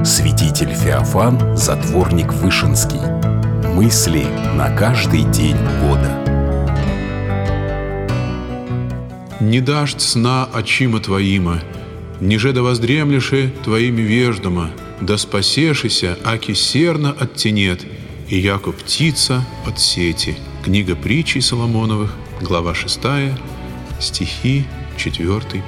Святитель Феофан, затворник Вышинский. Мысли на каждый день года. Не дашь сна очима твоима, ниже да воздремлеши твоими веждома, да спасешися, аки серна от тенет, и яко птица от сети. Книга притчей Соломоновых, глава 6, стихи 4-5.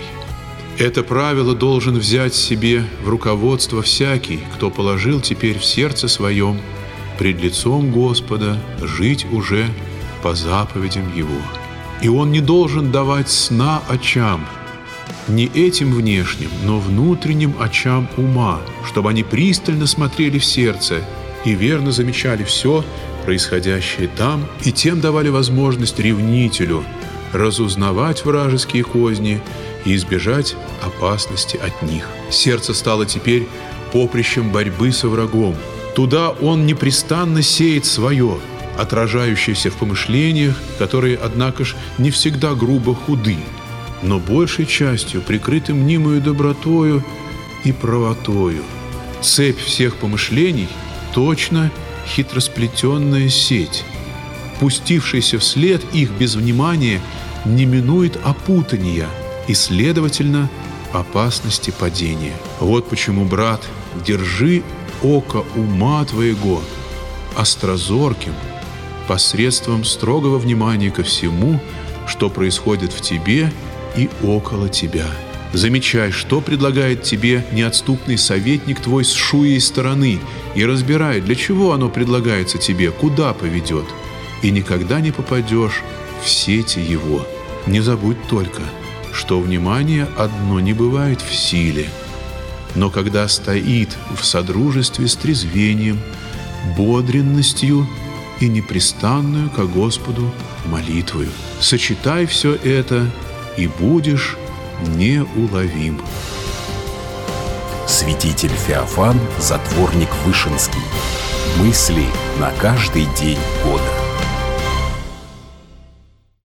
Это правило должен взять себе в руководство всякий, кто положил теперь в сердце своем пред лицом Господа жить уже по заповедям Его. И он не должен давать сна очам, не этим внешним, но внутренним очам ума, чтобы они пристально смотрели в сердце и верно замечали все происходящее там, и тем давали возможность ревнителю разузнавать вражеские козни и избежать опасности от них. Сердце стало теперь поприщем борьбы со врагом. Туда он непрестанно сеет свое, отражающееся в помышлениях, которые, однако ж, не всегда грубо худы, но большей частью прикрыты мнимою добротою и правотою. Цепь всех помышлений — точно хитросплетенная сеть. Пустившийся вслед их без внимания не минует опутания и, следовательно, опасности падения. Вот почему, брат, держи око ума твоего острозорким посредством строгого внимания ко всему, что происходит в тебе и около тебя. Замечай, что предлагает тебе неотступный советник твой с шуей стороны, и разбирай, для чего оно предлагается тебе, куда поведет, и никогда не попадешь в сети его. Не забудь только, что внимание одно не бывает в силе, но когда стоит в содружестве с трезвением, бодренностью и непрестанную ко Господу молитвою. Сочетай все это, и будешь неуловим. Святитель Феофан, затворник Вышинский. Мысли на каждый день года.